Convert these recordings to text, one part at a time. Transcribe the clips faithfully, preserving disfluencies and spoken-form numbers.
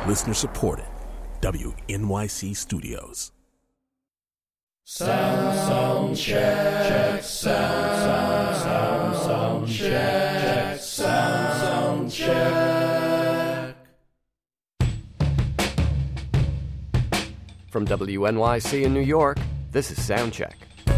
Listener supported. W N Y C Studios. Sound, sound check, sound, sound, sound, sound check, sound, sound check. From W N Y C in New York, this is Soundcheck.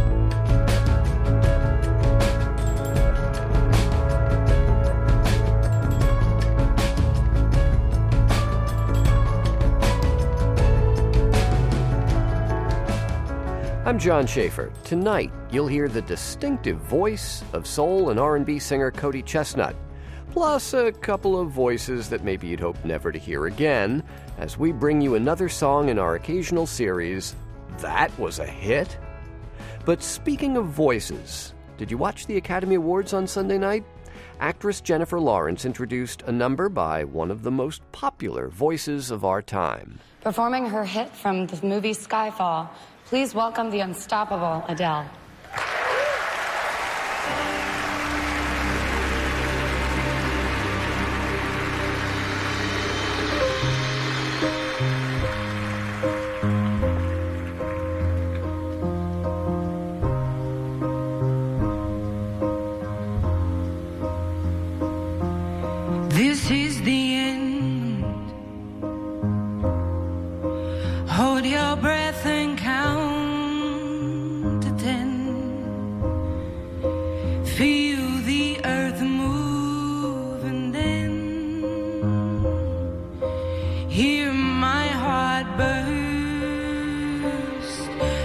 I'm John Schaefer. Tonight, you'll hear the distinctive voice of soul and R and B singer Cody Chestnut, plus a couple of voices that maybe you'd hope never to hear again, as we bring you another song in our occasional series, That Was a Hit? But speaking of voices, did you watch the Academy Awards on Sunday night? Actress Jennifer Lawrence introduced a number by one of the most popular voices of our time. Performing her hit from the movie Skyfall, please welcome the unstoppable Adele. This is the end. Hold your breath and count to ten. Feel the earth move and then hear my heart burst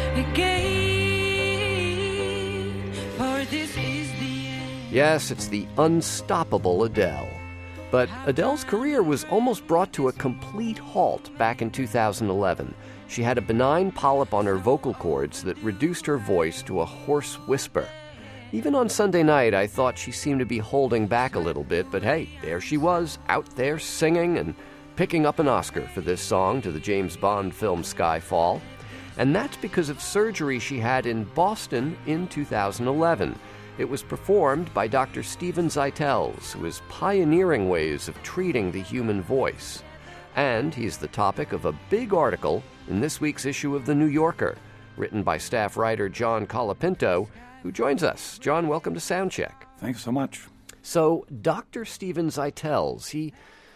again. For this is the end. Yes, it's the unstoppable Adele. But Adele's career was almost brought to a complete halt back in two thousand eleven. She had a benign polyp on her vocal cords that reduced her voice to a hoarse whisper. Even on Sunday night, I thought she seemed to be holding back a little bit, but hey, there she was, out there singing and picking up an Oscar for this song to the James Bond film Skyfall. And that's because of surgery she had in Boston in two thousand eleven. It was performed by Doctor Steven Zeitels, who is pioneering ways of treating the human voice. And he's the topic of a big article in this week's issue of The New Yorker, written by staff writer John Colapinto, who joins us. John, welcome to Soundcheck. Thanks so much. So, Doctor Steven Zeitels, he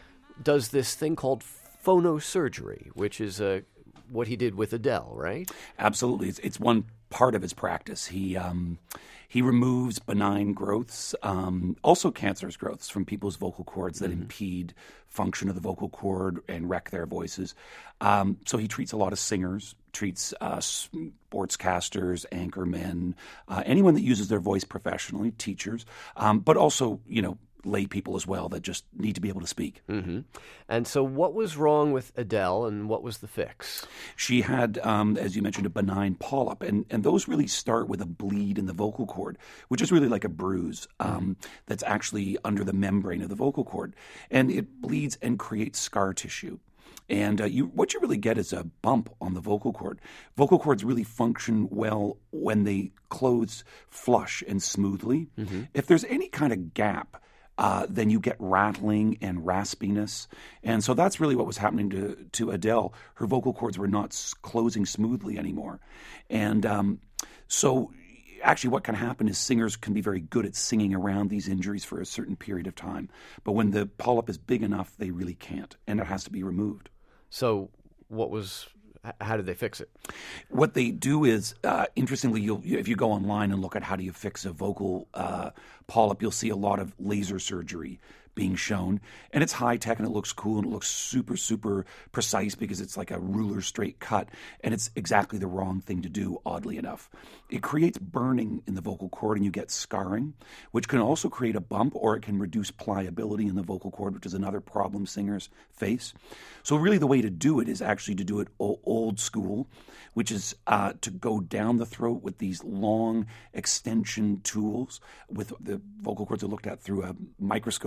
does this thing called phonosurgery, which is uh, what he did with Adele, right? Absolutely. It's, it's one part of his practice. He um, he removes benign growths, um, also cancerous growths from people's vocal cords that mm-hmm. impede function of the vocal cord and wreck their voices. Um, so he treats a lot of singers, treats uh, sportscasters, anchormen, uh, anyone that uses their voice professionally, teachers, um, but also, you know, lay people as well that just need to be able to speak. Mm-hmm. And so what was wrong with Adele and what was the fix? She had, um, as you mentioned, a benign polyp, and, and those really start with a bleed in the vocal cord, which is really like a bruise um, that's actually under the membrane of the vocal cord. And it bleeds and creates scar tissue. And uh, you, what you really get is a bump on the vocal cord. Vocal cords really function well when they close flush and smoothly. Mm-hmm. If there's any kind of gap, Uh, then you get rattling and raspiness. And so that's really what was happening to, to Adele. Her vocal cords were not s- closing smoothly anymore. And um, so actually what can happen is singers can be very good at singing around these injuries for a certain period of time. But when the polyp is big enough, they really can't, and it has to be removed. So what was... How did they fix it? What they do is, uh, interestingly, you'll, if you go online and look at how do you fix a vocal uh, polyp, you'll see a lot of laser surgery being shown. And it's high-tech, and it looks cool, and it looks super, super precise because it's like a ruler straight cut. And it's exactly the wrong thing to do, oddly enough. It creates burning in the vocal cord, and you get scarring, which can also create a bump, or it can reduce pliability in the vocal cord, which is another problem singers face. So really the way to do it is actually to do it old school, which is uh, to go down the throat with these long extension tools. With the vocal cords are looked at through a microscope that gives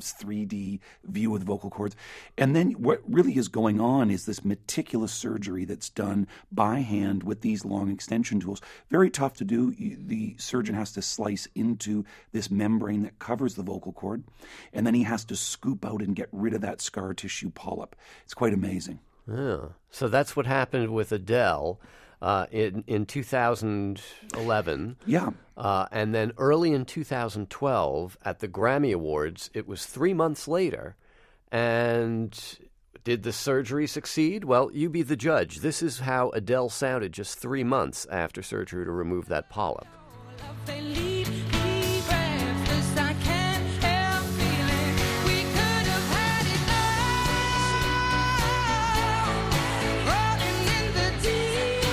this three D view of the vocal cords. And then what really is going on is this meticulous surgery that's done by hand with these long extension tools. Very tough to do. The surgeon has to slice into this membrane that covers the vocal cord, and then he has to scoop out and get rid of that scar tissue polyp. It's quite amazing. Yeah. So that's what happened with Adele uh, in in two thousand eleven. Yeah. Uh, and then early in two thousand twelve at the Grammy Awards, it was three months later. And did the surgery succeed? Well, you be the judge. This is how Adele sounded just three months after surgery to remove that polyp. They leave me breathless. I can't help feeling we could have had it all. Rolling in the deep.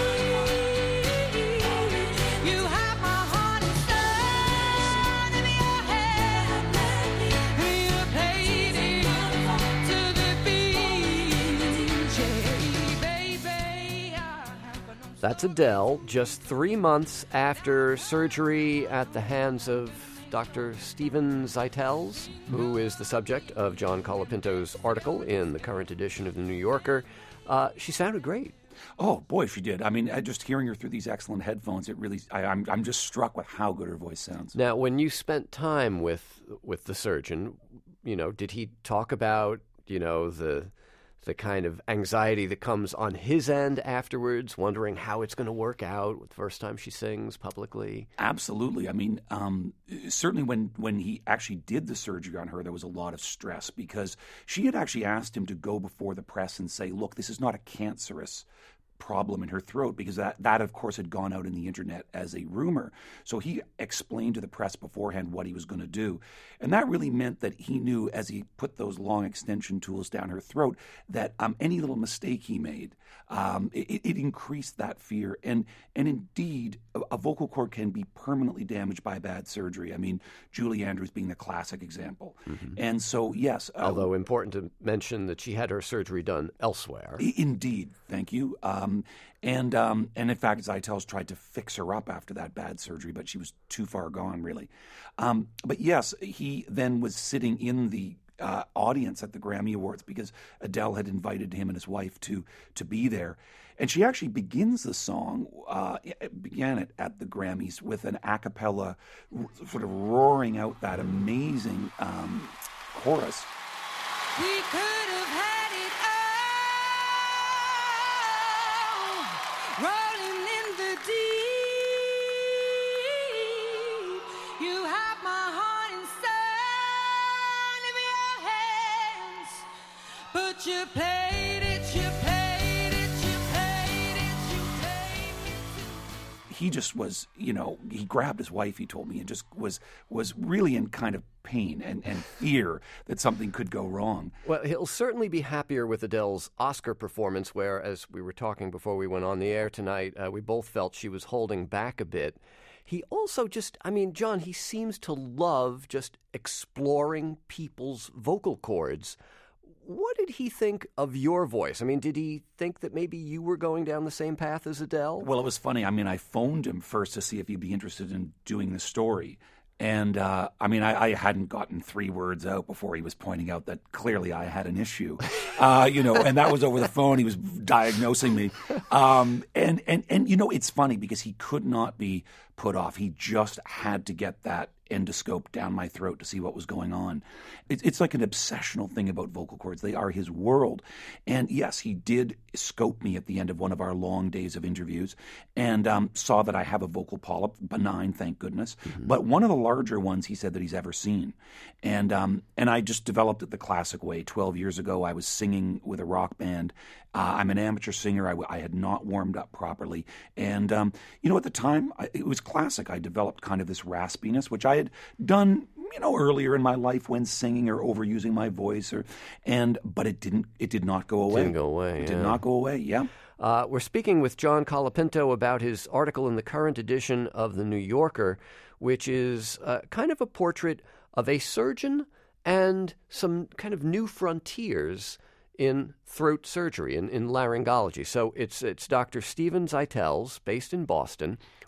You have my heart inside of your head. You played it to the beat. Yeah, baby. I have no That's Adele, just three months after surgery at the hands of Doctor Steven Zeitels, who is the subject of John Colapinto's article in the current edition of The New Yorker. Uh, she sounded great. Oh, boy, she did. I mean, I- just hearing her through these excellent headphones, it really, I, I'm, I'm just struck with how good her voice sounds. Now, when you spent time with with the surgeon, you know, did he talk about, you know, the the kind of anxiety that comes on his end afterwards, wondering how it's going to work out the first time she sings publicly? Absolutely. I mean, um, certainly when, when he actually did the surgery on her, there was a lot of stress because she had actually asked him to go before the press and say, look, this is not a cancerous problem in her throat, because that, that, of course, had gone out in the internet as a rumor. So he explained to the press beforehand what he was going to do. And that really meant that he knew, as he put those long extension tools down her throat, that um, any little mistake he made, um, it, it increased that fear. And, and indeed, a, a vocal cord can be permanently damaged by bad surgery. I mean, Julie Andrews being the classic example. Mm-hmm. And so, yes. Uh, Although important to mention that she had her surgery done elsewhere. Indeed. Thank you. Um, and um, and in fact, Zeitels tried to fix her up after that bad surgery, but she was too far gone, really. Um, but yes, he then was sitting in the uh, audience at the Grammy Awards because Adele had invited him and his wife to to be there. And she actually begins the song, uh, began it at the Grammys with an a cappella r- sort of roaring out that amazing um, chorus. We could have had it all, rolling in the deep. You have my heart inside of your hands, but you played it, you played it, you played it, you played it too. He just was, you know, he grabbed his wife, he told me, and just was was really in kind of pain and, and fear that something could go wrong. Well, he'll certainly be happier with Adele's Oscar performance, where, as we were talking before we went on the air tonight, uh, we both felt she was holding back a bit. He also just, I mean, John, he seems to love just exploring people's vocal cords. What did he think of your voice? I mean, did he think that maybe you were going down the same path as Adele? Well, it was funny. I mean, I phoned him first to see if he'd be interested in doing the story. And, uh, I mean, I, I hadn't gotten three words out before he was pointing out that clearly I had an issue, uh, you know, and that was over the phone. He was diagnosing me. Um, and, and, and, you know, it's funny because he could not be put off. He just had to get that endoscope down my throat to see what was going on. It, it's like an obsessional thing about vocal cords. They are his world. And yes, he did scope me at the end of one of our long days of interviews and um, saw that I have a vocal polyp, benign, thank goodness. Mm-hmm. But one of the larger ones he said that he's ever seen. And um, and I just developed it the classic way. Twelve years ago, I was singing with a rock band. Uh, I'm an amateur singer. I, I had not warmed up properly. And, um, you know, at the time, I, it was classic. I developed kind of this raspiness, which I had done, you know, earlier in my life when singing or overusing my voice. or and But it didn't. It did not go away. Didn't go away, It yeah. did not go away, yeah. Uh, we're speaking with John Colapinto about his article in the current edition of The New Yorker, which is uh, kind of a portrait of a surgeon and some kind of new frontiers in throat surgery, in, in laryngology. So it's it's Doctor Steven Zeitels, based in Boston,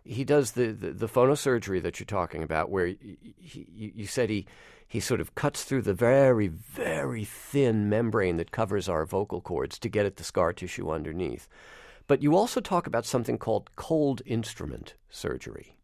he does the, the, the phonosurgery that you're talking about, where he, he, you said he, he sort of cuts through the very, very thin membrane that covers our vocal cords to get at the scar tissue underneath. But you also talk about something called cold instrument surgery.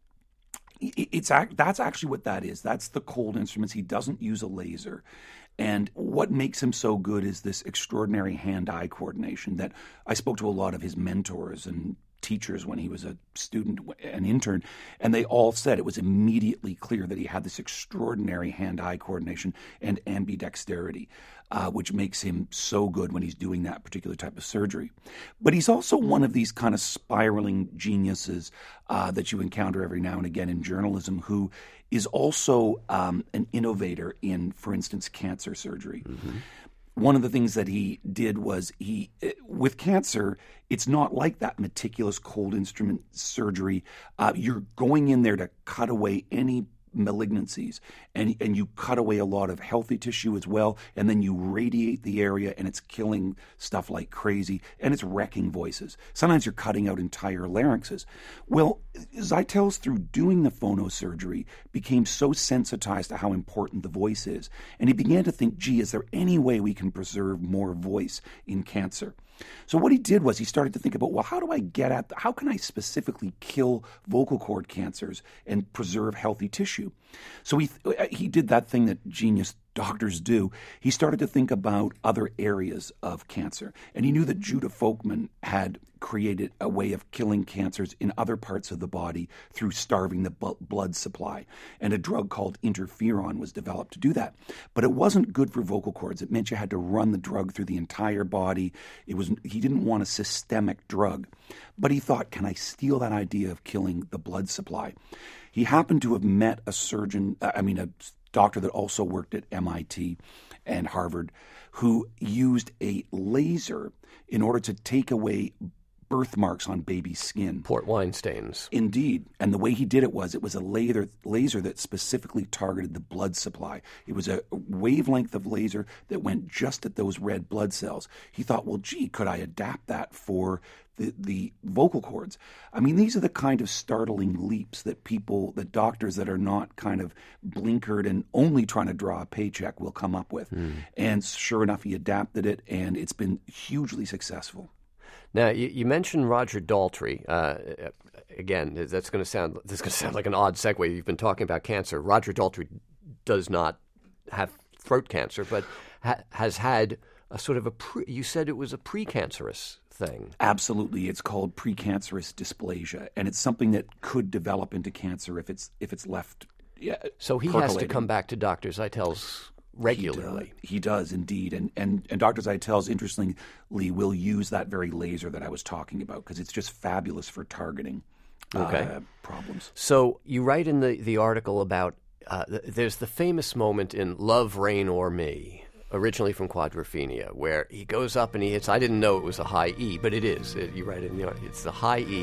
It's that's actually what that is. That's the cold instruments. He doesn't use a laser. And what makes him so good is this extraordinary hand-eye coordination that I spoke to a lot of his mentors and teachers when he was a student, an intern, and they all said it was immediately clear that he had this extraordinary hand-eye coordination and ambidexterity, uh, which makes him so good when he's doing that particular type of surgery. But he's also one of these kind of spiraling geniuses uh, that you encounter every now and again in journalism, who is also um, an innovator in, for instance, cancer surgery. Mm-hmm. One of the things that he did was he, with cancer, it's not like that meticulous cold instrument surgery. Uh, you're going in there to cut away any malignancies, and and you cut away a lot of healthy tissue as well, and then you radiate the area, and it's killing stuff like crazy, and it's wrecking voices. Sometimes you're cutting out entire larynxes. Well, Zeitels, through doing the phonosurgery, became so sensitized to how important the voice is, and he began to think, gee, is there any way we can preserve more voice in cancer? So what he did was he started to think about, well, how do I get at, how can I specifically kill vocal cord cancers and preserve healthy tissue? So he he did that thing that genius doctors do. He started to think about other areas of cancer. And he knew that Judah Folkman had created a way of killing cancers in other parts of the body through starving the bu- blood supply. And a drug called interferon was developed to do that. But it wasn't good for vocal cords. It meant you had to run the drug through the entire body. It was he didn't want a systemic drug. But he thought, can I steal that idea of killing the blood supply? He happened to have met a surgeon, I mean, a doctor that also worked at M I T and Harvard, who used a laser in order to take away birthmarks on baby skin. Port wine stains. Indeed. And the way he did it was, it was a laser, laser that specifically targeted the blood supply. It was a wavelength of laser that went just at those red blood cells. He thought, well, gee, could I adapt that for the, the vocal cords? I mean, these are the kind of startling leaps that people, that doctors that are not kind of blinkered and only trying to draw a paycheck will come up with. Mm. And sure enough, he adapted it, and it's been hugely successful. Now, you, you mentioned Roger Daltrey. Uh, again, that's going to sound this is going to sound like an odd segue. You've been talking about cancer. Roger Daltrey does not have throat cancer, but ha- has had a sort of a pre, you said it was a precancerous thing. Absolutely, it's called precancerous dysplasia, and it's something that could develop into cancer if it's if it's left. Yeah, so he percolating. has to come back to Doctor Zeitels regularly. He does, he does indeed. And, and, and Doctor Zeitels, interestingly, will use that very laser that I was talking about because it's just fabulous for targeting okay. uh, problems. So you write in the, the article about uh, there's the famous moment in Love, Rain, or Me, originally from Quadrophenia, where he goes up and he hits, I didn't know it was a high E, but it is. It, you write it in the article. It's the high E.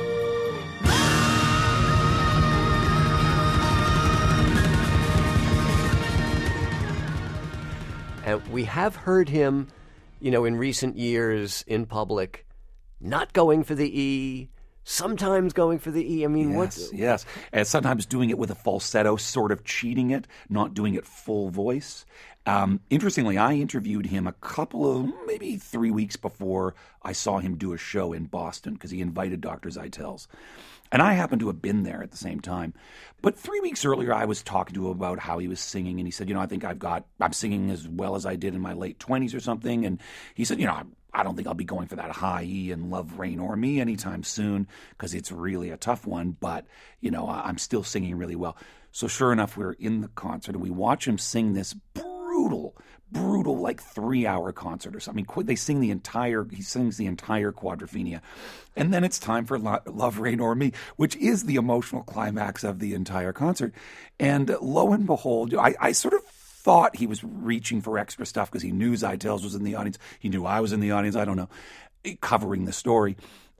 And we have heard him, you know, in recent years in public, not going for the E, sometimes going for the E. I mean, yes, what's... Yes, and sometimes doing it with a falsetto, sort of cheating it, not doing it full voice. Um, interestingly, I interviewed him a couple of, maybe three weeks before I saw him do a show in Boston because he invited Doctor Zeitels. And I happened to have been there at the same time. But three weeks earlier, I was talking to him about how he was singing. And he said, you know, I think I've got, I'm singing as well as I did in my late twenties or something. And he said, you know, I don't think I'll be going for that high E in Love, Rain, or Me anytime soon because it's really a tough one. But, you know, I'm still singing really well. So sure enough, we're in the concert and we watch him sing this brutal, brutal, like three-hour concert or something. They sing the entire, he sings the entire Quadrophenia. And then it's time for Lo- Love, Rain, or Me, which is the emotional climax of the entire concert. And lo and behold, I, I sort of thought he was reaching for extra stuff because he knew Zeitels was in the audience. He knew I was in the audience. I don't know, covering the story. And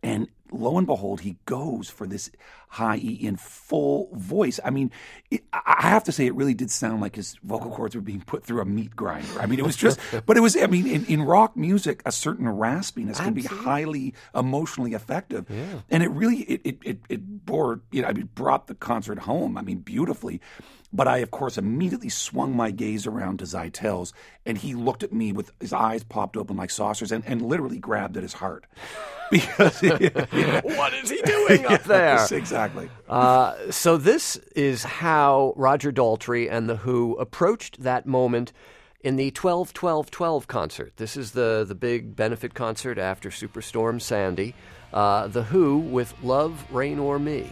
lo and behold, he goes for this high E in full voice. I mean, it, I have to say, it really did sound like his vocal cords were being put through a meat grinder. I mean, it was just, but it was, I mean, in, in rock music, a certain raspiness can be highly emotionally effective. Yeah. And it really, it, it, it, it bore, you know, I mean, brought the concert home, I mean, beautifully. But I, of course, immediately swung my gaze around to Zeitels, and he looked at me with his eyes popped open like saucers and, and literally grabbed at his heart. Because yeah. What is he doing up there? Yes, exactly. Uh, so this is how Roger Daltrey and The Who approached that moment in the twelve twelve twelve concert. This is the, the big benefit concert after Superstorm Sandy. Uh, The Who with Love, Rain or Me.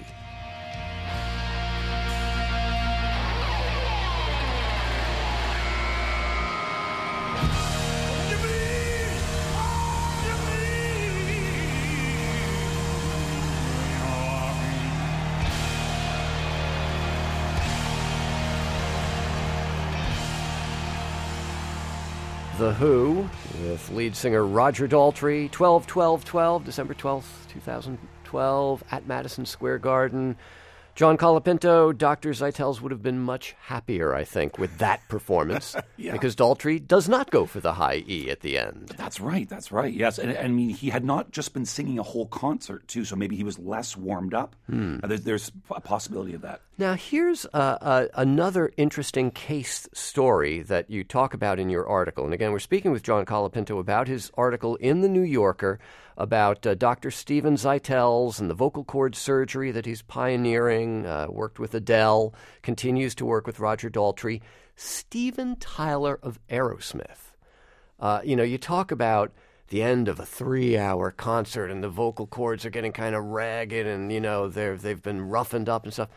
The Who, with lead singer Roger Daltrey, twelve twelve twelve, December twelfth, twenty twelve, at Madison Square Garden. John Colapinto, Doctor Zeitels would have been much happier, I think, with that performance, yeah. because Daltrey does not go for the high E at the end. That's right, that's right, yes. And, and I mean, he had not just been singing a whole concert, too, so maybe he was less warmed up. Hmm. Uh, there's, there's a possibility of that. Now, here's uh, uh, another interesting case story that you talk about in your article. And again, we're speaking with John Colapinto about his article in The New Yorker about uh, Doctor Steven Zeitels and the vocal cord surgery that he's pioneering, uh, worked with Adele, continues to work with Roger Daltrey. Steven Tyler of Aerosmith. Uh, you know, you talk about the end of a three-hour concert and the vocal cords are getting kind of ragged and, you know, they're, they've been roughened up and stuff.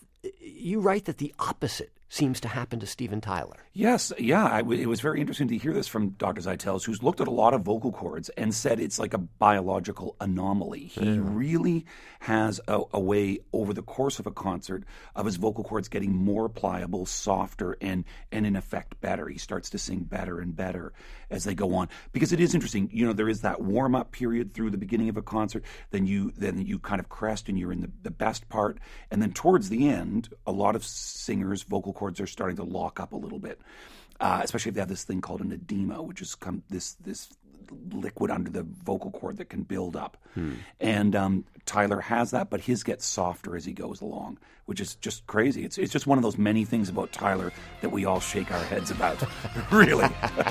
You write that the opposite seems to happen to Steven Tyler. Yes, yeah. I, it was very interesting to hear this from Doctor Zeitels, who's looked at a lot of vocal cords and said it's like a biological anomaly. He yeah. really has a, a way over the course of a concert of his vocal cords getting more pliable, softer, and, and in effect better. He starts to sing better and better as they go on. Because it is interesting, you know, there is that warm-up period through the beginning of a concert, then you then you kind of crest and you're in the, the best part, and then towards the end, a lot of singers' vocal cords are starting to lock up a little bit, uh, especially if they have this thing called an edema, which is come, this this liquid under the vocal cord that can build up. Hmm. And um, Tyler has that, but his gets softer as he goes along, which is just crazy. It's it's just one of those many things about Tyler that we all shake our heads about, really.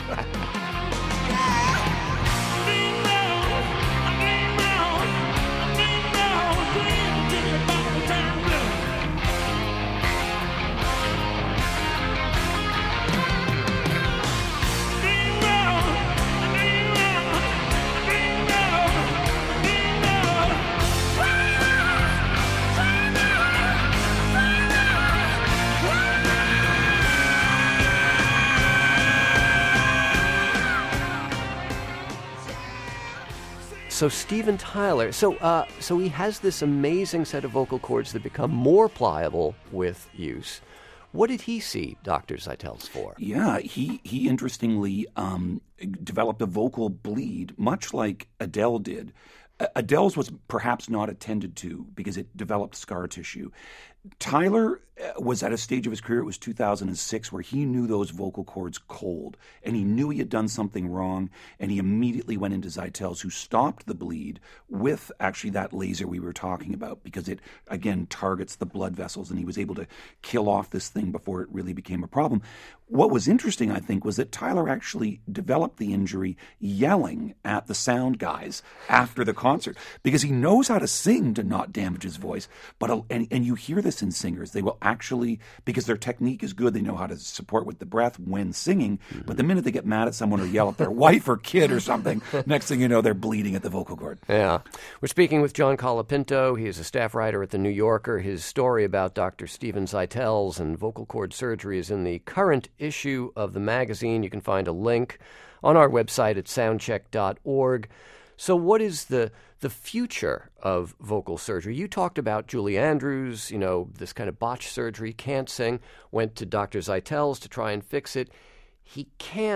So Steven Tyler, so uh, so he has this amazing set of vocal cords that become more pliable with use. What did he see Doctor Zeitels for? Yeah, he he interestingly um, developed a vocal bleed, much like Adele did. Adele's was perhaps not attended to because it developed scar tissue. Tyler was at a stage of his career, it was two thousand six, where he knew those vocal cords cold, and he knew he had done something wrong, and he immediately went into Zeitels, who stopped the bleed with actually that laser we were talking about, because it, again, targets the blood vessels, and he was able to kill off this thing before it really became a problem. What was interesting, I think, was that Tyler actually developed the injury yelling at the sound guys after the concert, because he knows how to sing to not damage his voice, but and, and you hear this in singers. They will actually, because their technique is good, they know how to support with the breath when singing, mm-hmm. but the minute they get mad at someone or yell at their wife or kid or something, next thing you know, they're bleeding at the vocal cord. Yeah. We're speaking with John Colapinto. He is a staff writer at The New Yorker. His story about Doctor Steven Zeitels and vocal cord surgery is in the current issue of the magazine. You can find a link on our website at soundcheck dot org. So what is the the future of vocal surgery? You talked about Julie Andrews, you know, this kind of botched surgery, can't sing, went to Doctor Zeitels to try and fix it. He can't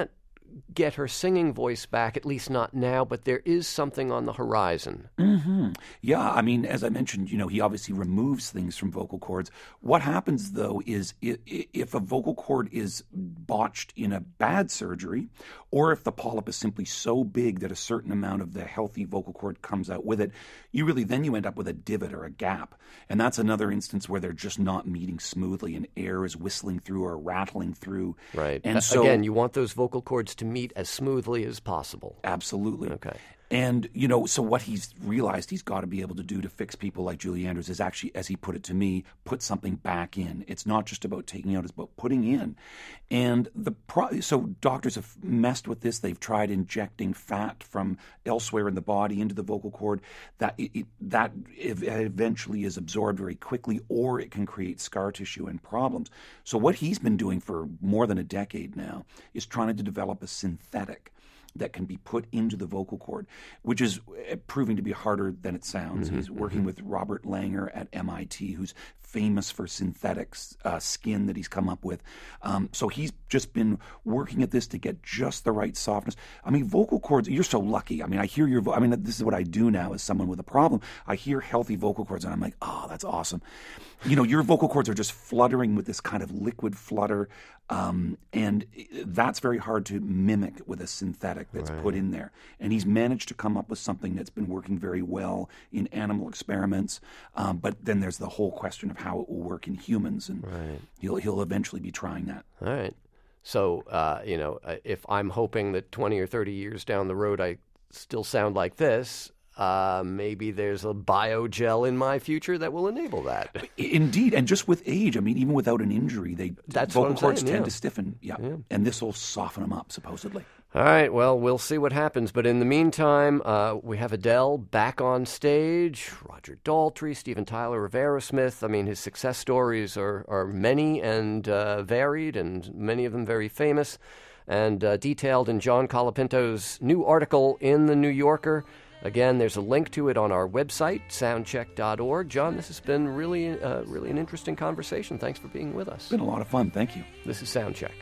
get her singing voice back, at least not now, but there is something on the horizon. Mm-hmm. Yeah, I mean, as I mentioned, you know, he obviously removes things from vocal cords. What happens, though, is if a vocal cord is botched in a bad surgery, or if the polyp is simply so big that a certain amount of the healthy vocal cord comes out with it, you really, then you end up with a divot or a gap. And that's another instance where they're just not meeting smoothly and air is whistling through or rattling through. Right. And Uh, so, Again, you want those vocal cords to meet as smoothly as possible. Absolutely. Okay. And, you know, so what he's realized he's got to be able to do to fix people like Julie Andrews is actually, as he put it to me, put something back in. It's not just about taking out, it's about putting in. And the pro- so doctors have messed with this. They've tried injecting fat from elsewhere in the body into the vocal cord. That it, it, that eventually is absorbed very quickly, or it can create scar tissue and problems. So what he's been doing for more than a decade now is trying to develop a synthetic that can be put into the vocal cord, which is proving to be harder than it sounds. Mm-hmm, He's working mm-hmm. with Robert Langer at M I T, who's famous for synthetic uh, skin that he's come up with. Um, so he's just been working at this to get just the right softness. I mean, vocal cords, you're so lucky. I mean, I hear your vo- I mean, this is what I do now as someone with a problem. I hear healthy vocal cords and I'm like, oh, that's awesome. You know, your vocal cords are just fluttering with this kind of liquid flutter. Um, and that's very hard to mimic with a synthetic that's right. put in there. And he's managed to come up with something that's been working very well in animal experiments. Um, but then there's the whole question of how it will work in humans. And right. he'll, he'll eventually be trying that. All right. So, uh, you know, uh, if I'm hoping that twenty or thirty years down the road I still sound like this, Uh, maybe there's a biogel in my future that will enable that. Indeed, and just with age, I mean, even without an injury, they That's vocal what I'm cords saying, tend yeah. to stiffen. Yeah. Yeah. And this will soften them up, supposedly. All right, well, we'll see what happens. But in the meantime, uh, we have Adele back on stage, Roger Daltrey, Steven Tyler of Aerosmith. I mean, his success stories are, are many and uh, varied, and many of them very famous, and uh, detailed in John Colapinto's new article in The New Yorker. Again, there's a link to it on our website, soundcheck dot org. John, this has been really, uh, really an interesting conversation. Thanks for being with us. It's been a lot of fun. Thank you. This is Soundcheck.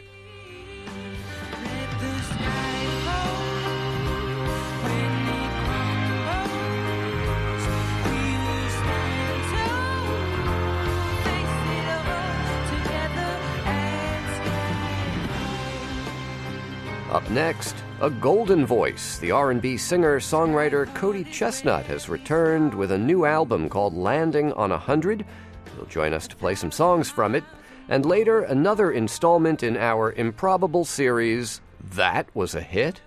Let the sky fall when it crumbles. We will stand tall, face it all together and sky. Up next, a golden voice. The R and B singer-songwriter Cody Chestnut has returned with a new album called Landing on a Hundred. He'll join us to play some songs from it. And later, another installment in our improbable series, That Was a Hit?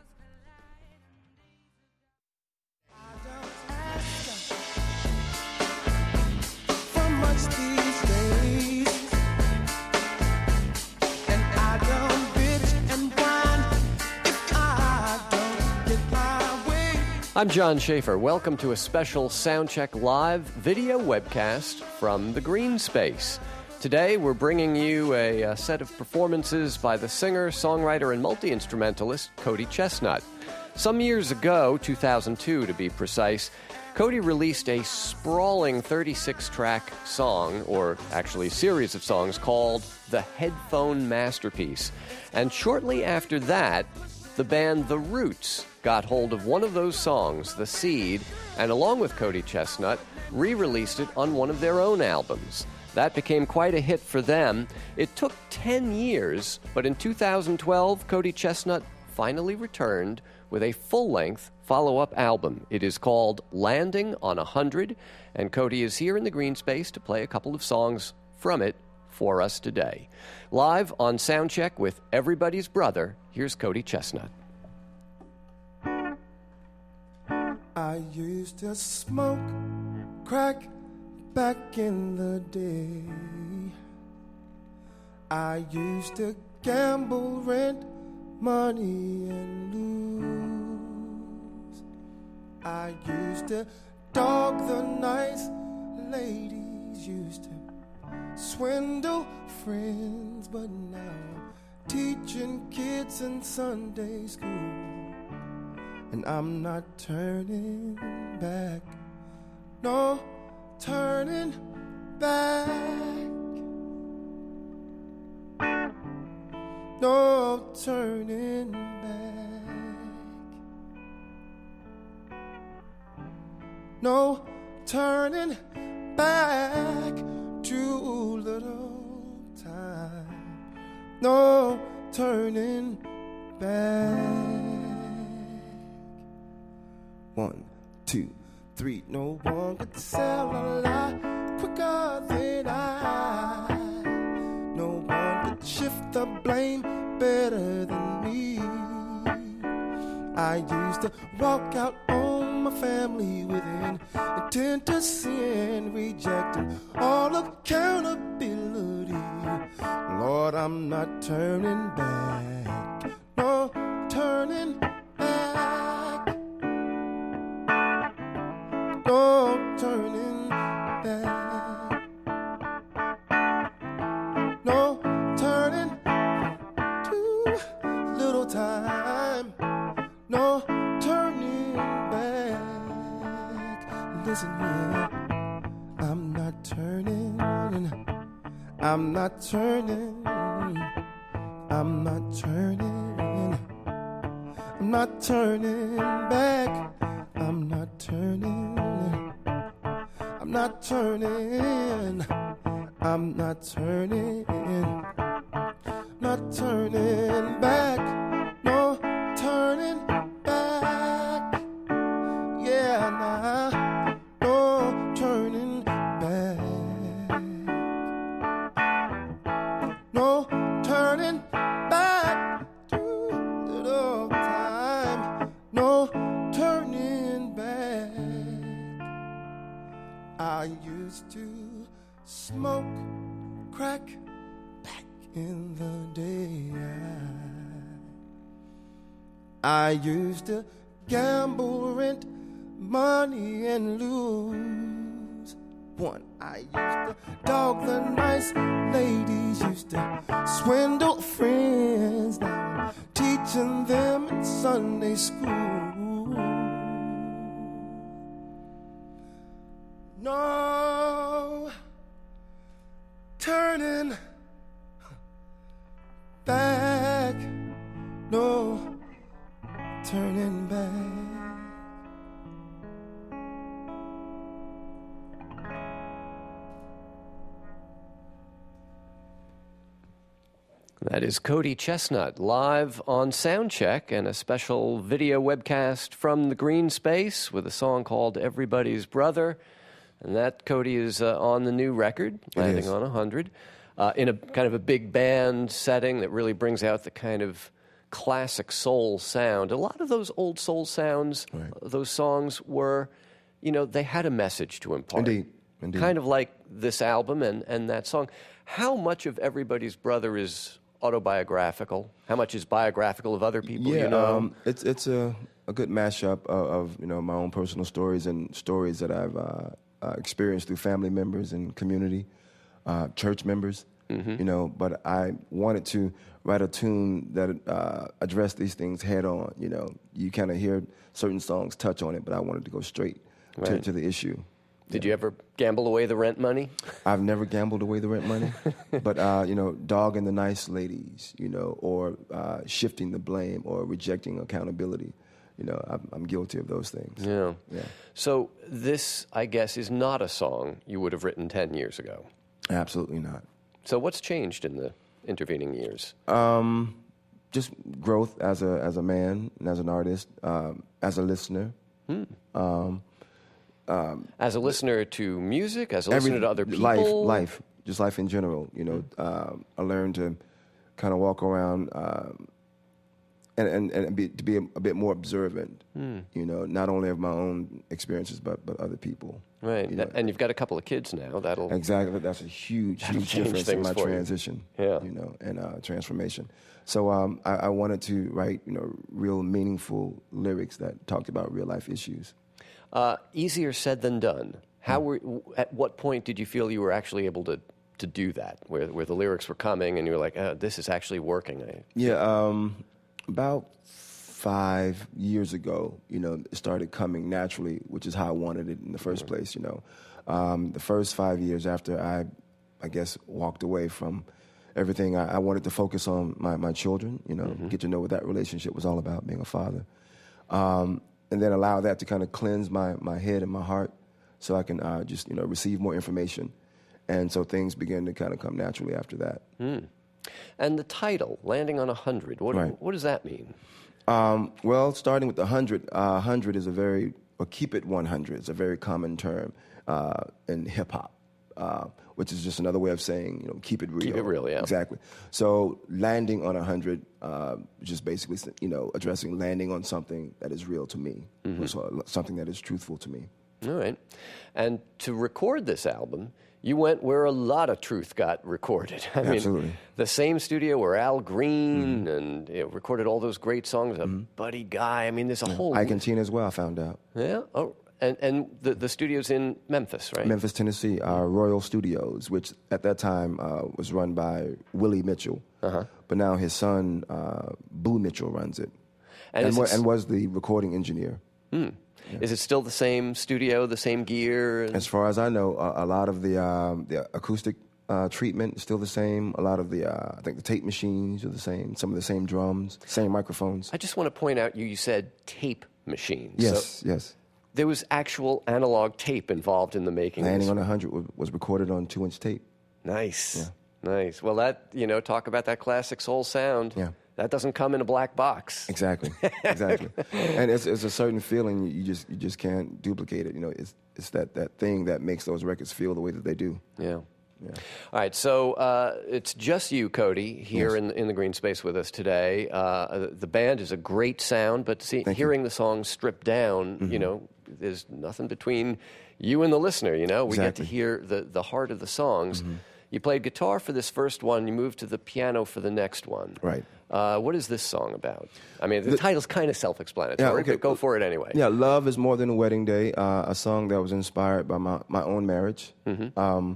I'm John Schaefer. Welcome to a special Soundcheck Live video webcast from the Green Space. Today, we're bringing you a, a set of performances by the singer, songwriter, and multi-instrumentalist Cody Chestnut. Some years ago, two thousand two to be precise, Cody released a sprawling thirty-six track song, or actually series of songs, called The Headphone Masterpiece. And shortly after that, the band The Roots got hold of one of those songs, The Seed, and along with Cody Chestnut, re-released it on one of their own albums. That became quite a hit for them. It took ten years, but in two thousand twelve, Cody Chestnut finally returned with a full-length follow-up album. It is called Landing on a Hundred, and Cody is here in the Green Space to play a couple of songs from it for us today. Live on Soundcheck with everybody's brother, here's Cody Chestnut. I used to smoke crack back in the day. I used to gamble, rent money and lose. I used to dog the nice ladies, used to swindle friends, but now teaching kids in Sunday school. And I'm not turning back, no, turning back. no turning back. No turning back, too little time. No turning back. One, two, three. No one could sell a lie quicker than I. No one could shift the blame better than me. I used to walk out on my family within intent to sin, rejecting all accountability. Lord, I'm not turning back. No turning back. No turning back. No turning. Too little time. No turning back. Listen here, I'm not turning. I'm not turning. I'm not turning. I'm not turning back. I'm not turning. I'm not turning. I'm not turning. Not turning back. No turning back. Yeah, nah. No turning back. No turning back. Too little time. No turning back. I used to smoke crack back in the day. I used to gamble, rent money and lose. One, I used to dog the nice ladies, used to swindle friends. Now I'm teaching them in Sunday school. No turning back. No turning back. That is Cody Chestnut live on Soundcheck and a special video webcast from the Green Space with a song called Everybody's Brother. And that, Cody, is uh, on the new record, Landing on one hundred, uh, in a kind of a big band setting that really brings out the kind of classic soul sound. A lot of those old soul sounds, Right. uh, those songs were, you know, they had a message to impart. Indeed, indeed. Kind of like this album and, and that song. How much of Everybody's Brother is autobiographical? How much is biographical of other people? Yeah, you know? um, it's it's a, a good mashup of, of you know my own personal stories and stories that I've uh, uh, experienced through family members and community, uh, church members. Mm-hmm. You know, but I wanted to write a tune that uh, addressed these things head on. You know, you kind of hear certain songs touch on it, but I wanted to go straight to, Right. to the issue. Did you ever gamble away the rent money? I've never gambled away the rent money, but uh, you know, dogging the nice ladies, you know, or uh, shifting the blame or rejecting accountability. You know, I'm, I'm guilty of those things. Yeah. Yeah. So this, I guess, is not a song you would have written ten years ago. Absolutely not. So what's changed in the intervening years? Um, just growth as a as a man and as an artist, um, as a listener. Hmm. Um, As a listener to music, as a every- listener to other people? Life, life, just life in general. You know, um, I learned to kind of walk around um, and and, and be, to be a, a bit more observant. You know, not only of my own experiences, but but other people. Right. You know, And you've got a couple of kids now. That'll exactly. That's a huge, That'll huge change difference in things my for you. transition. Yeah. You know, and uh, transformation. So um, I, I wanted to write, you know, real meaningful lyrics that talked about real life issues. Uh, easier said than done. How Hmm. were? At what point did you feel you were actually able to, to do that, where where the lyrics were coming and you were like, oh, this is actually working? I, Yeah, um, about five years ago, you know, it started coming naturally, which is how I wanted it in the first Mm-hmm. place. You know, um, the first five years after I, I guess, walked away from everything. I, I wanted to focus on my, my children, you know, Mm-hmm. get to know what that relationship was all about, being a father. Um, and then allow that to kind of cleanse my, my head and my heart so I can uh, just, you know, receive more information. And so things began to kind of come naturally after that. Mm. And the title, Landing on a Hundred, what, Right. what does that mean? Um, well, starting with the hundred, uh, hundred is a very, or keep it one hundred is a very common term uh, in hip hop, uh, which is just another way of saying, you know, keep it real. Keep it real, yeah. Exactly. So landing on a hundred, uh, just basically, you know, addressing landing on something that is real to me, Mm-hmm. so something that is truthful to me. All right. And to record this album, you went where a lot of truth got recorded. I Absolutely. mean, the same studio where Al Green and you know, recorded all those great songs, a Buddy Guy. I mean, there's a whole... Ike and Tina as well, I found out. Yeah? Oh, and, and the, the studio's in Memphis, right? Memphis, Tennessee, uh, Royal Studios, which at that time uh, was run by Willie Mitchell. Uh-huh. But now his son, uh, Boo Mitchell, runs it. And And, is wa- it s- and was the recording engineer. Is it still the same studio, the same gear? As far as I know, a, a lot of the um, the acoustic uh, treatment is still the same. A lot of the, uh, I think the tape machines are the same. Some of the same drums, same microphones. I just want to point out, you, you said tape machines. Yes, So yes. there was actual analog tape involved in the making. of Landing this. on a hundred was, was recorded on two-inch tape. Nice. Nice. Well, that, you know, talk about that classic soul sound. Yeah. That doesn't come in a black box. Exactly, exactly. And it's, it's a certain feeling you just you just can't duplicate it. You know, it's it's that, that thing that makes those records feel the way that they do. Yeah. Yeah. All right, so uh, it's just you, Cody, here Yes. in in the green space with us today. Uh, the band is a great sound, but see, Thank you. hearing the songs stripped down, you know, there's nothing between you and the listener. You know, we get to Exactly. hear the the heart of the songs. You played guitar for this first one. You moved to the piano for the next one. Right. Uh, what is this song about? I mean, the, title's kind of self-explanatory, Yeah, okay. but go for it anyway. Yeah, Love is More Than a Wedding Day, uh, a song that was inspired by my, my own marriage, um,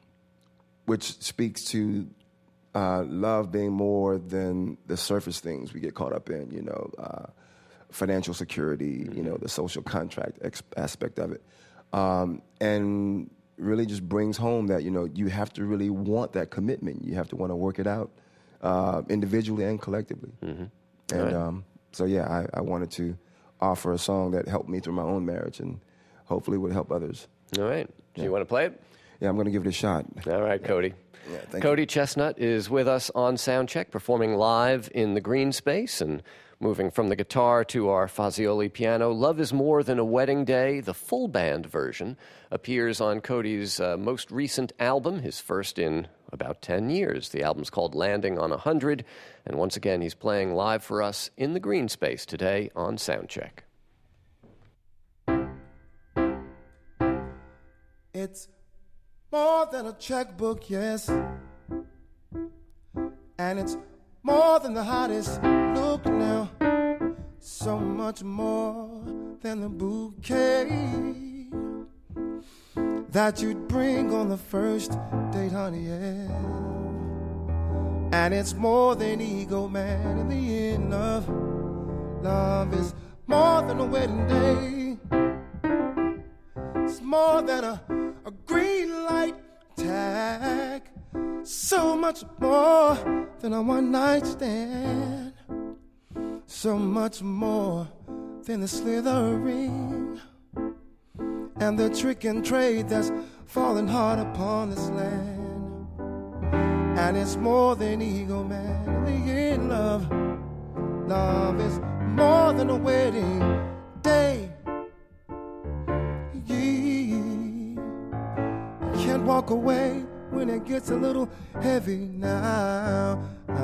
which speaks to uh, love being more than the surface things we get caught up in, you know, uh, financial security, you know, the social contract ex- aspect of it. Um, and really just brings home that, you know, you have to really want that commitment. You have to want to work it out uh, individually and collectively. And Right. um, so, yeah, I, I wanted to offer a song that helped me through my own marriage and hopefully would help others. All right. Do you want to play it? Yeah, I'm going to give it a shot. All right, Cody. Yeah, thank Cody Chestnut is with us on Soundcheck, performing live in the green space and moving from the guitar to our Fazioli piano. Love is More Than a Wedding Day, the full band version, appears on Cody's uh, most recent album, his first in about ten years. The album's called Landing on a Hundred, and once again, he's playing live for us in the green space today on Soundcheck. It's more than a checkbook, yes. And it's more than the hottest look now. So much more than the bouquet that you'd bring on the first date, honey, yeah. And it's more than ego, man. In the end, love, love is more than a wedding day. It's more than a, a green light tag. So much more than a one night stand. So much more than the slithering and the trick and trade that's falling hard upon this land. And it's more than ego, man. In the end, love, love is more than a wedding day. You can't walk away when it gets a little heavy now.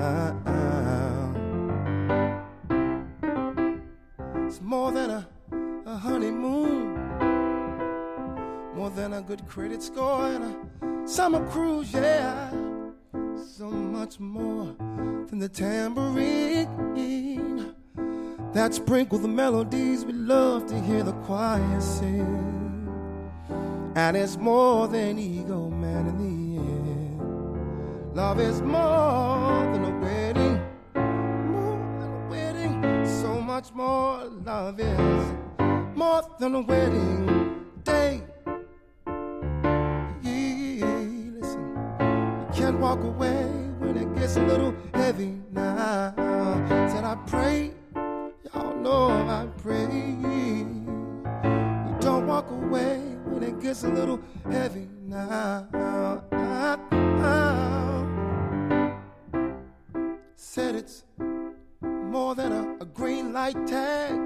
It's more than a, a honeymoon, more than a good credit score and a summer cruise, yeah. So much more than the tambourine that sprinkle the melodies we love to hear the choir sing. And it's more than ego, man, in the end. Love is more than a wedding, more than a wedding. So much more. Love is more than a wedding day. Yeah, listen, you can't walk away when gets a little heavy now. Said I pray, y'all know I pray. You don't walk away when it gets a little heavy now. I, I said it's more than a, a green light tag.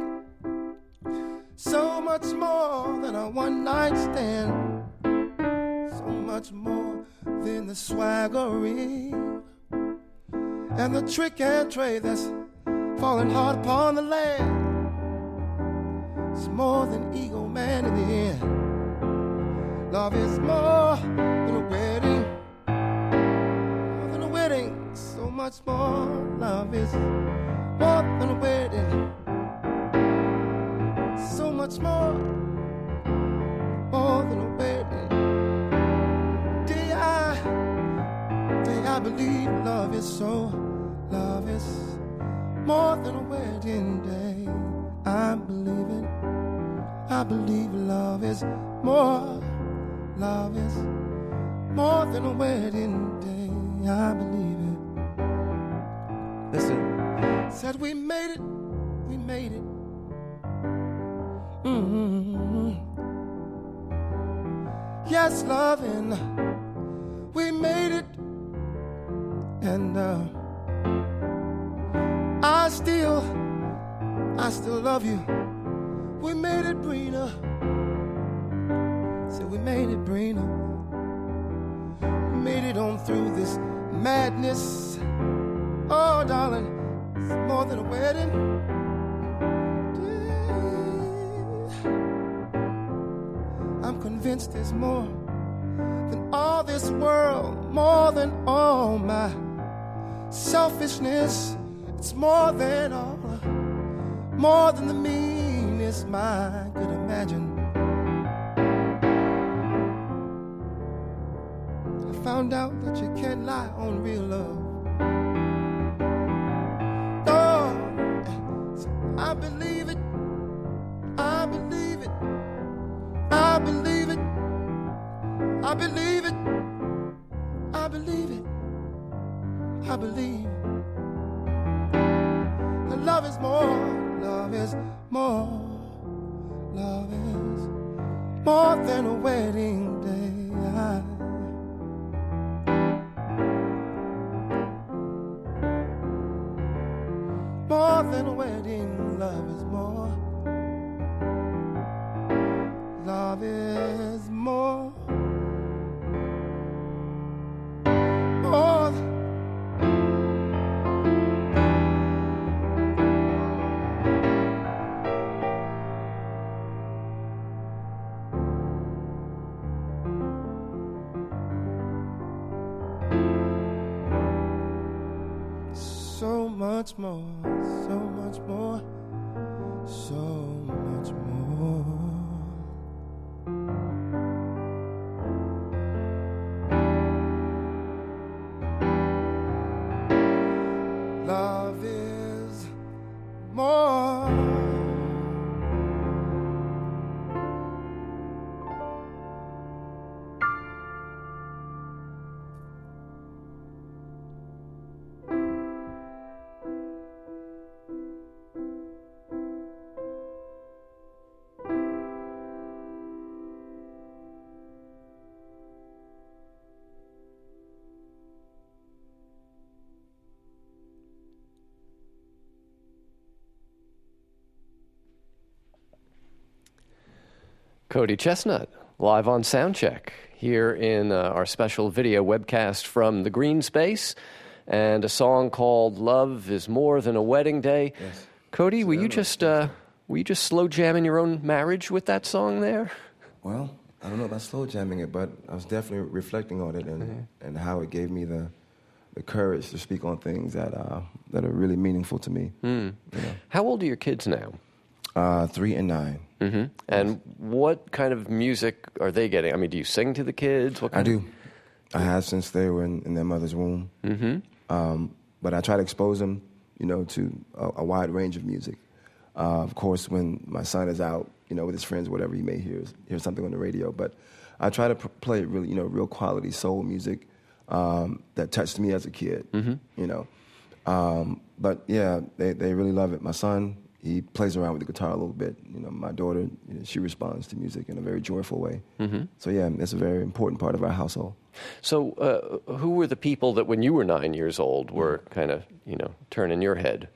So much more than a one night stand. So much more than the swaggery and the trick and trade that's falling hard upon the land. It's more than ego, man, in the end. Love is more than a wedding, more than a wedding. So much more. Love is more than a wedding. So much more, more than a wedding. Day I, day I believe love is so, love is more than a wedding day. I believe it, I believe love is more, love is more than a wedding day. I believe it. Listen, said we made it, we made it. Mm-hmm. Yes, loving, we made it, and uh, I still, I still love you. We made it, Brina. So we made it, Brina. We made it on through this madness. Oh, darling, it's more than a wedding. I'm convinced there's more than all this world, more than all my selfishness. It's more than all, more than the meanest mind could imagine. I found out that you can't lie on real love. Oh, so I believe it, I believe it. I believe it, I believe it, I believe it, I believe that love is more, love is more, love is more than a wedding day. I, more than a wedding, love is more. Love is more, more. So much more, so much more, so much more. Love is more. Cody Chestnut, live on Soundcheck, here in uh, our special video webcast from the Green Space, and a song called "Love Is More Than a Wedding Day." Yes. Cody, were you just uh, were you just slow jamming your own marriage with that song there? Well, I don't know about slow jamming it, but I was definitely reflecting on it and mm-hmm. and how it gave me the the courage to speak on things that uh, that are really meaningful to me. Mm. You know? How old are your kids now? Uh, three and nine. Mm-hmm. And what kind of music are they getting? I mean, do you sing to the kids? What kind I do. Of... I have since they were in, in their mother's womb. Mm-hmm. Um, but I try to expose them, you know, to a, a wide range of music. Uh, of course, when my son is out, you know, with his friends, whatever, he may hear hear something on the radio. But I try to pr- play really, you know, real quality soul music, um, that touched me as a kid. Mm-hmm. You know, um, but yeah, they they really love it. My son, he plays around with the guitar a little bit. You know, my daughter, you know, she responds to music in a very joyful way. Mm-hmm. So yeah, it's a very important part of our household. So, uh, who were the people that, when you were nine years old, were kind of, you know, turning your head?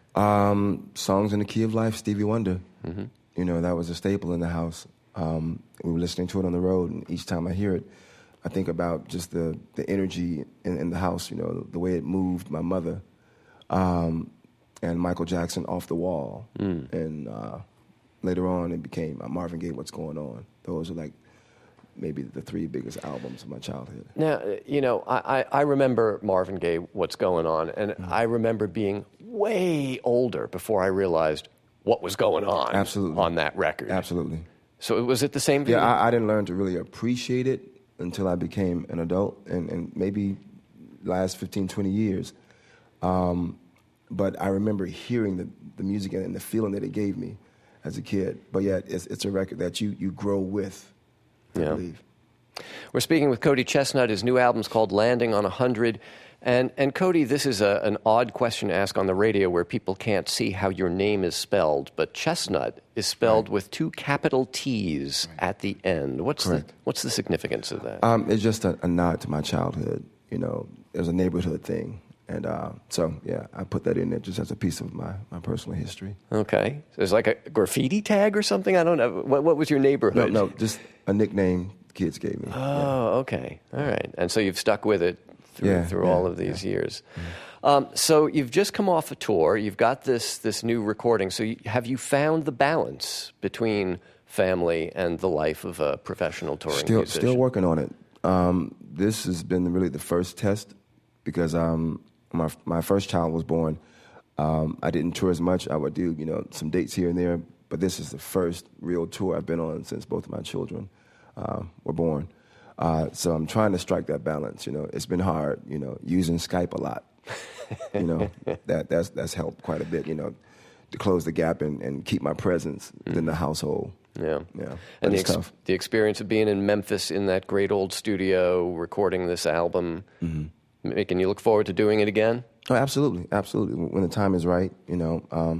Um, songs in the Key of Life, Stevie Wonder. Mm-hmm. You know, that was a staple in the house. Um, we were listening to it on the road, and each time I hear it, I think about just the, the energy in, in the house, you know, the way it moved my mother. Um, and Michael Jackson, Off the Wall. Mm. And uh, later on, it became uh, Marvin Gaye, What's Going On. Those are like maybe the three biggest albums of my childhood. Now, you know, I, I remember Marvin Gaye, What's Going On, and mm-hmm. I remember being way older before I realized what was going on Absolutely. on that record. Absolutely. So was it the same for yeah, you? I, I didn't learn to really appreciate it until I became an adult, and, and maybe last fifteen, twenty years. Um, but I remember hearing the, the music and the feeling that it gave me as a kid. But yet, it's, it's a record that you, you grow with, I yeah. believe. We're speaking with Cody Chestnut. His new album's called Landing on one hundred. And, and Cody, this is a, an odd question to ask on the radio where people can't see how your name is spelled, but Chestnut is spelled right. with two capital T's right. at the end. What's Correct. the, what's the significance of that? Um, it's just a, a nod to my childhood. You know, it was a neighborhood thing. And uh, so, yeah, I put that in there just as a piece of my, my personal history. Okay. So it's like a graffiti tag or something? I don't know. What, what was your neighborhood? No, no, just a nickname kids gave me. Oh, yeah. okay. All right. And so you've stuck with it through, yeah, through yeah, all of these yeah. years. Mm. Um, so you've just come off a tour. You've got this, this new recording. So you, have you found the balance between family and the life of a professional touring still, musician? Still working on it. Um, this has been really the first test because um, my my first child was born. Um, I didn't tour as much. I would do, you know, some dates here and there, but this is the first real tour I've been on since both of my children uh, were born. Uh, so I'm trying to strike that balance. You know, it's been hard. You know, using Skype a lot. You know, that that's that's helped quite a bit. You know, to close the gap and, and keep my presence mm. in the household. Yeah, yeah. And the, it's ex- tough. the experience of being in Memphis in that great old studio, recording this album, mm-hmm. making you look forward to doing it again. Oh, absolutely, absolutely. When the time is right, you know, um,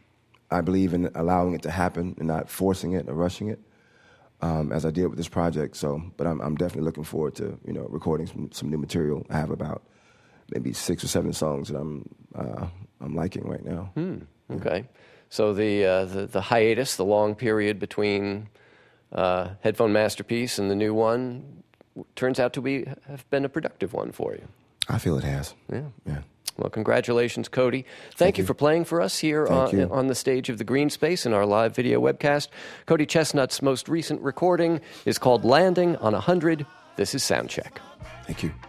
I believe in allowing it to happen and not forcing it or rushing it, um, as I did with this project. So, but I'm, I'm definitely looking forward to, you know, recording some, some new material. I have about maybe six or seven songs that I'm uh, I'm liking right now. Hmm. Okay, so the, uh, the the hiatus, the long period between uh, Headphone Masterpiece and the new one, turns out to be have been a productive one for you. I feel it has. Yeah. Yeah. Well, congratulations, Cody. Thank, Thank you. you for playing for us here on, on the stage of the Green Space in our live video webcast. Cody Chestnut's most recent recording is called Landing on one hundred. This is Soundcheck. Thank you.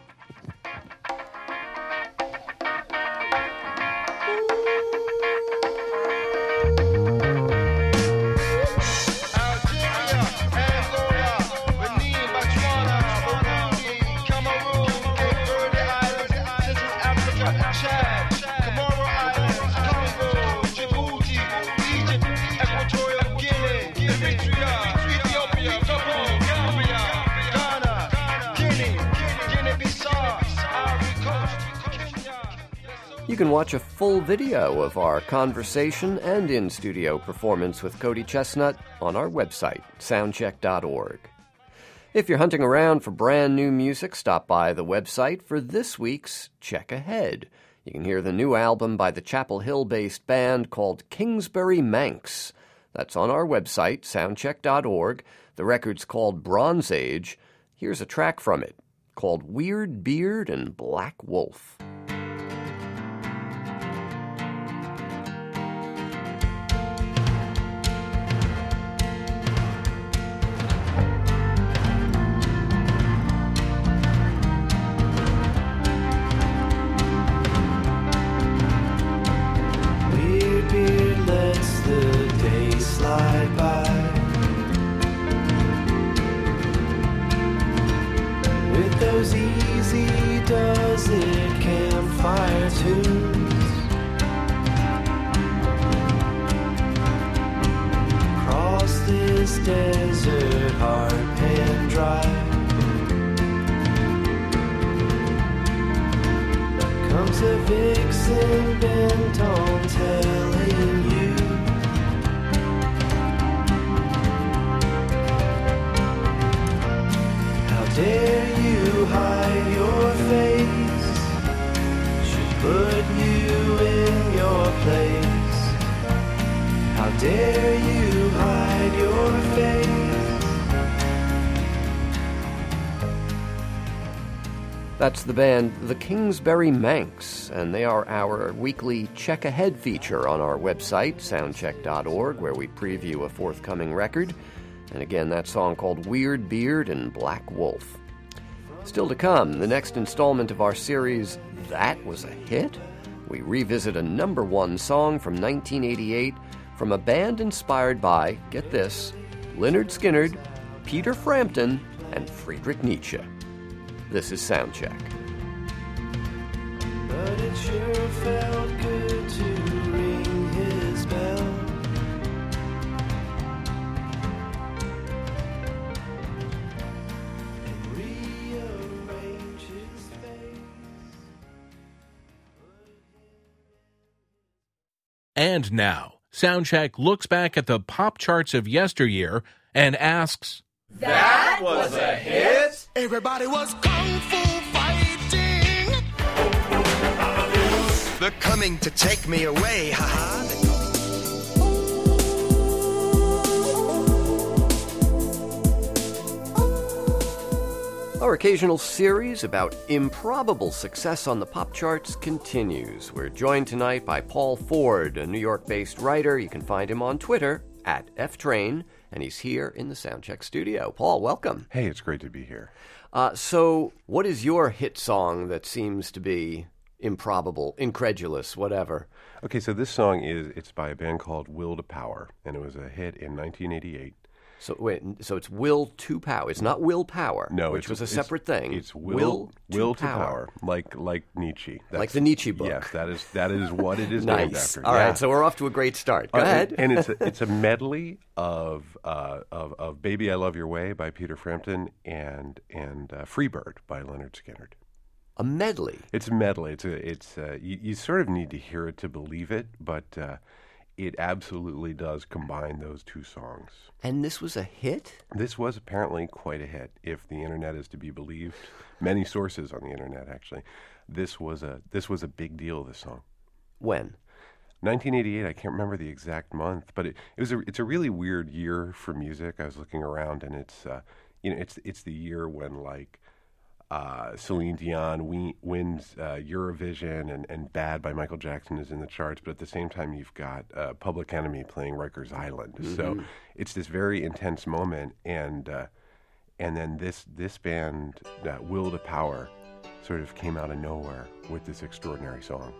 You can watch a full video of our conversation and in-studio performance with Cody Chestnut on our website, soundcheck dot org. If you're hunting around for brand new music, stop by the website for this week's Check Ahead. You can hear the new album by the Chapel Hill-based band called Kingsbury Manx. That's on our website, soundcheck dot org. The record's called Bronze Age. Here's a track from it, called Weird Beard and Black Wolf. Desert hard and dry. comes a vixen bent on telling you how dare you hide your face. She's put you in your place. How dare you hide your face. That's the band The Kingsbury Manx, and they are our weekly Check Ahead feature on our website, soundcheck dot org, where we preview a forthcoming record. And again, that song called Weird Beard and Black Wolf. Still to come, the next installment of our series, That Was a Hit? We revisit a number one song from nineteen eighty-eight from a band inspired by, get this, Lynyrd Skynyrd, Peter Frampton, and Friedrich Nietzsche. This is Soundcheck. But it sure felt good to ring his bell. And rearrange his face. And now, Soundcheck looks back at the pop charts of yesteryear and asks, That was a hit? Everybody was kung fu fighting. They're coming to take me away, haha. Our occasional series about improbable success on the pop charts continues. We're joined tonight by Paul Ford, a New York-based writer. You can find him on Twitter at F Train, and he's here in the Soundcheck studio. Paul, welcome. Hey, it's great to be here. Uh, so, what is your hit song that seems to be improbable, incredulous, whatever? Okay, so this song is it's by a band called Will to Power, and it was a hit in nineteen eighty-eight. So wait, so it's Will to Power. It's not Willpower, no, which it's, was a it's, separate thing. It's Will, Will, will to, to power. power. like like Nietzsche. That's, like the Nietzsche book. Yes, that is that is what it is nice. named after. All yeah. right, so we're off to a great start. Go uh, ahead. And, and it's a, it's a medley of uh, of of Baby I Love Your Way by Peter Frampton and and uh, Freebird by Lynyrd Skynyrd. A medley. It's a medley. It's a it's uh, you, you sort of need to hear it to believe it, but uh, it absolutely does combine those two songs. And this was a hit? This was apparently quite a hit, if the internet is to be believed. Many sources on the internet, actually. This was a this was a big deal, this song. When? nineteen eighty-eight, I can't remember the exact month, but it, it was a, it's a really weird year for music. I was looking around, and it's uh, you know it's it's the year when like uh, Celine Dion we, wins uh, Eurovision, and, and Bad by Michael Jackson is in the charts, but at the same time you've got uh, Public Enemy playing Rikers Island. Mm-hmm. So it's this very intense moment, and uh, and then this this band, uh, Will to Power, sort of came out of nowhere with this extraordinary song.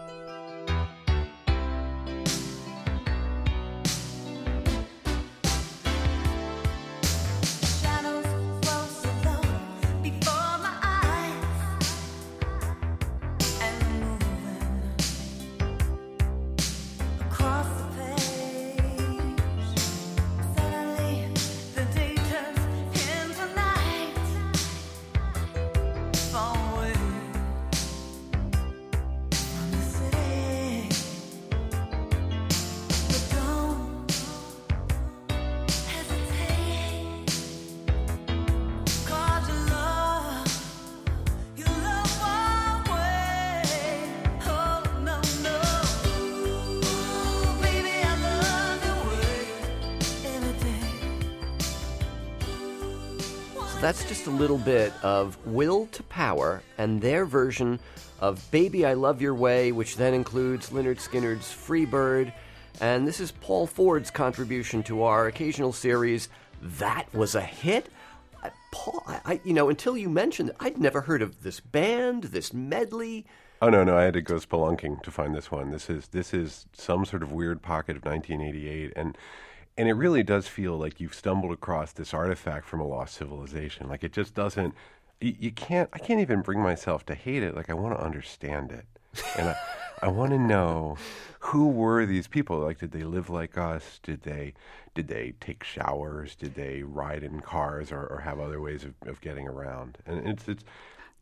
That's just a little bit of Will to Power and their version of Baby I Love Your Way, which then includes Lynyrd Skynyrd's Freebird. And this is Paul Ford's contribution to our occasional series, That Was a Hit? I, Paul, I, I, you know, until you mentioned it, I'd never heard of this band, this medley. Oh, no, no, I had to go spelunking to find this one. This is this is some sort of weird pocket of nineteen eighty-eight, and And it really does feel like you've stumbled across this artifact from a lost civilization. Like it just doesn't, you, you can't, I can't even bring myself to hate it. Like I want to understand it. And I, I want to know, who were these people? Like, did they live like us? Did they, did they take showers? Did they ride in cars or, or have other ways of, of getting around? And it's, it's,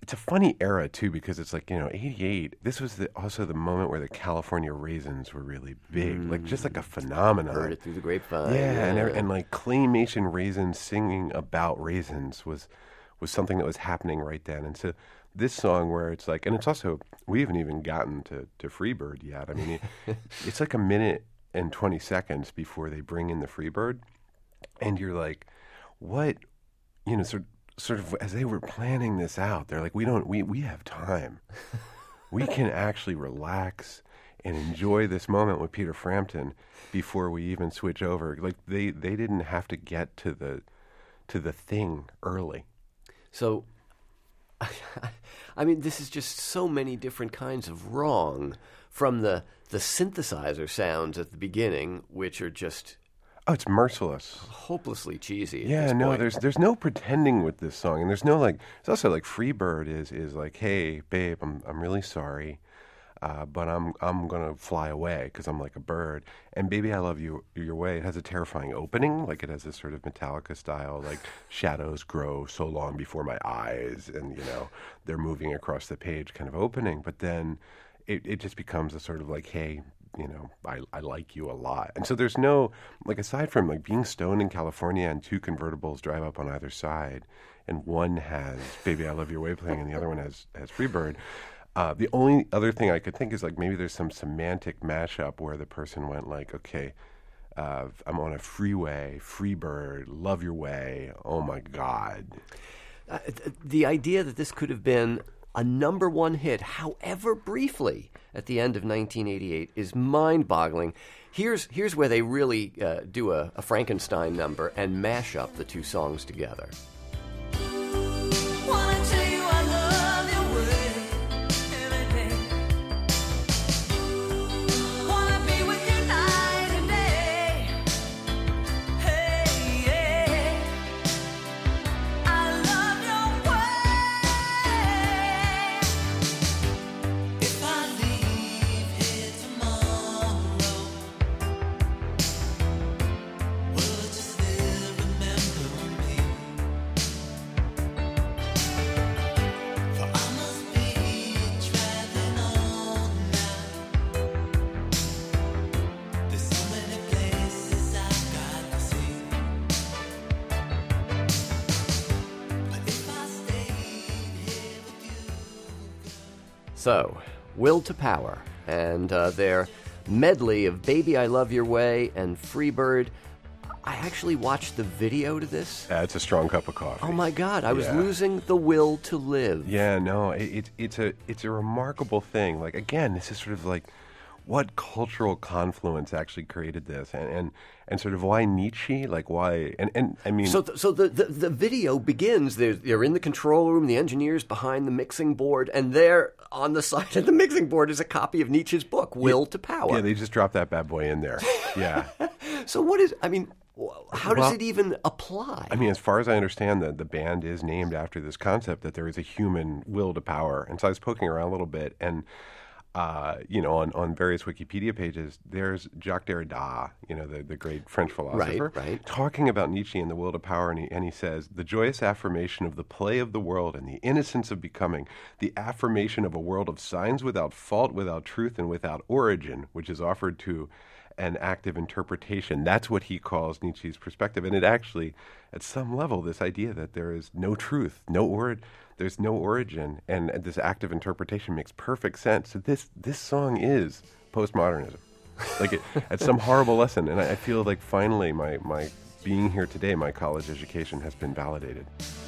it's a funny era too, because it's like, you know, eighty-eight, this was the, also the moment where the California Raisins were really big, mm. like just like a phenomenon. Heard it through the grapevine. Yeah, yeah. And, and like claymation raisins singing about raisins was was something that was happening right then. And so this song where it's like, and it's also, we haven't even gotten to, to Freebird yet. I mean, it, it's like a minute and twenty seconds before they bring in the Freebird. And you're like, what, you know, sort, sort of as they were planning this out, they're like, we don't, we, we have time. We can actually relax and enjoy this moment with Peter Frampton before we even switch over. Like they, they didn't have to get to the, to the thing early. So, I mean, this is just so many different kinds of wrong, from the the synthesizer sounds at the beginning, which are just oh, it's merciless, hopelessly cheesy. At yeah, this no, point. there's there's no pretending with this song, and there's no like. It's also like Freebird is is like, hey, babe, I'm I'm really sorry. Uh, but I'm I'm gonna fly away because I'm like a bird. And Baby I Love You Your Way, it has a terrifying opening, like it has this sort of Metallica style, like shadows grow so long before my eyes, and you know they're moving across the page kind of opening. But then it it just becomes a sort of like, hey, you know, I I like you a lot. And so there's no, like, aside from like being stoned in California and two convertibles drive up on either side, and one has Baby I Love Your Way playing and the other one has has Freebird. Uh, the only other thing I could think is like maybe there's some semantic mashup where the person went like, okay, uh, I'm on a freeway, Freebird, Love Your Way, oh my God. Uh, th- the idea that this could have been a number one hit, however briefly, at the end of nineteen eighty-eight is mind-boggling. Here's here's where they really uh, do a, a Frankenstein number and mash up the two songs together. So, Will to Power, and uh, their medley of Baby I Love Your Way and Freebird. I actually watched the video to this. Yeah, it's a strong cup of coffee. Oh my God, I was yeah. losing the will to live. Yeah, no, it, it, it's a it's a remarkable thing. Like, again, this is sort of like what cultural confluence actually created this, and and, and sort of why Nietzsche, like why, and, and I mean... So th- so the, the, the video begins, they're, they're in the control room, the engineer's behind the mixing board, and there on the side of the mixing board is a copy of Nietzsche's book, Will yeah, to Power. Yeah, they just dropped that bad boy in there. Yeah. So what is, I mean, how does well, it even apply? I mean, as far as I understand, the, the band is named after this concept that there is a human will to power. And so I was poking around a little bit, and Uh, you know, on, on various Wikipedia pages, there's Jacques Derrida, you know, the, the great French philosopher, right, right. talking about Nietzsche and the will to power, and he, and he says, the joyous affirmation of the play of the world and the innocence of becoming, the affirmation of a world of signs without fault, without truth, and without origin, which is offered to an active interpretation. That's what he calls Nietzsche's perspective. And it actually, at some level, this idea that there is no truth, no origin, there's no origin, and this active interpretation makes perfect sense. So this this song is postmodernism, like it, at some horrible lesson. And I, I feel like finally my, my being here today, my college education has been validated.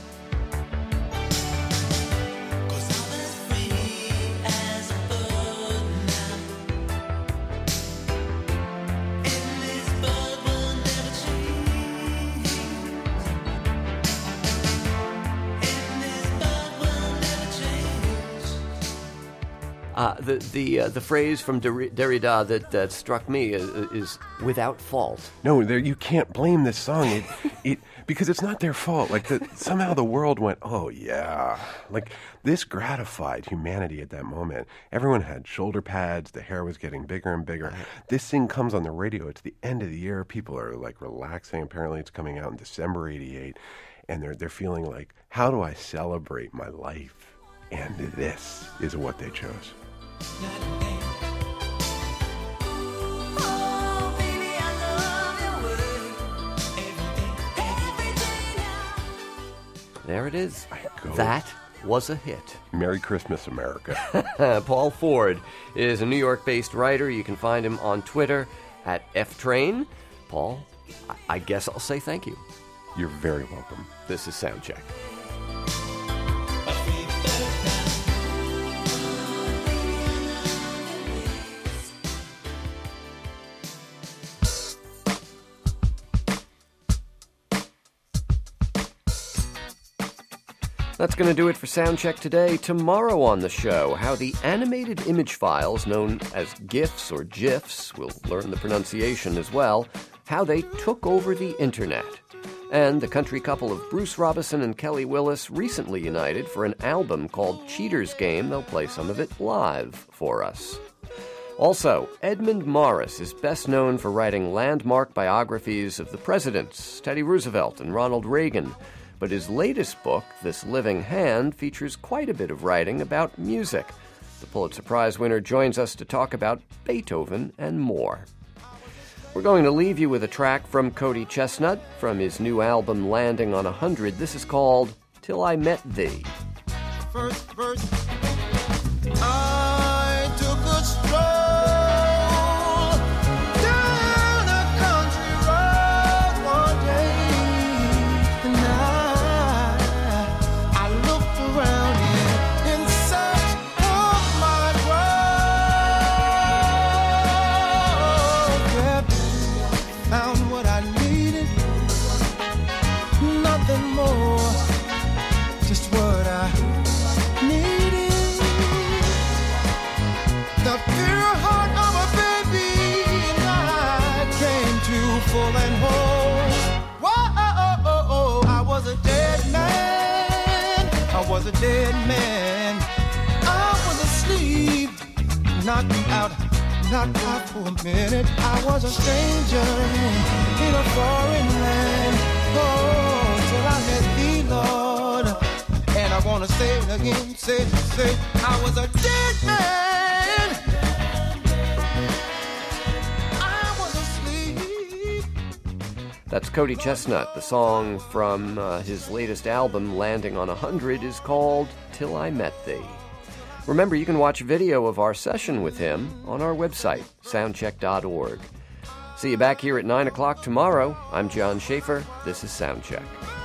Uh, the the uh, the phrase from Derri- Derrida that, that struck me is, is "without fault." No, there, you can't blame this song, it, it because it's not their fault. Like the, somehow the world went, oh yeah, like this gratified humanity at that moment. Everyone had shoulder pads. The hair was getting bigger and bigger. This thing comes on the radio. It's the end of the year. People are like relaxing. Apparently, it's coming out in December eighty-eight, and they're they're feeling like, how do I celebrate my life? And this is what they chose. There it is. That was a hit. Merry Christmas, America. Paul Ford is a New York-based writer. You can find him on Twitter at F Train. Paul, I, I guess I'll say thank you. You're very welcome. This is Soundcheck. That's going to do it for Soundcheck today. Tomorrow on the show, how the animated image files known as GIFs or GIFs, we'll learn the pronunciation as well, how they took over the internet. And the country couple of Bruce Robison and Kelly Willis recently united for an album called Cheater's Game. They'll play some of it live for us. Also, Edmund Morris is best known for writing landmark biographies of the presidents, Teddy Roosevelt and Ronald Reagan. But his latest book, This Living Hand, features quite a bit of writing about music. The Pulitzer Prize winner joins us to talk about Beethoven and more. We're going to leave you with a track from Cody Chestnut from his new album Landing on a Hundred. This is called Till I Met Thee. First verse, I took a stroll down a country road one day, and I, I looked around in, in search of my road. Yeah, found what I needed, nothing more, just what I needed. The pure heart of a baby, and I came to full and whole. Whoa, I was a dead man. I was a dead man. I was asleep, knocked out, knocked out for a minute. I was a stranger in a foreign land. Oh, till I met thee, Lord. And I wanna say it again, say, say, I was a dead man. I was asleep. That's Cody Chestnut. The song from uh, his latest album, Landing on a Hundred, is called Till I Met Thee. Remember, you can watch video of our session with him on our website, soundcheck dot org. See you back here at nine o'clock tomorrow. I'm John Schaefer. This is Soundcheck.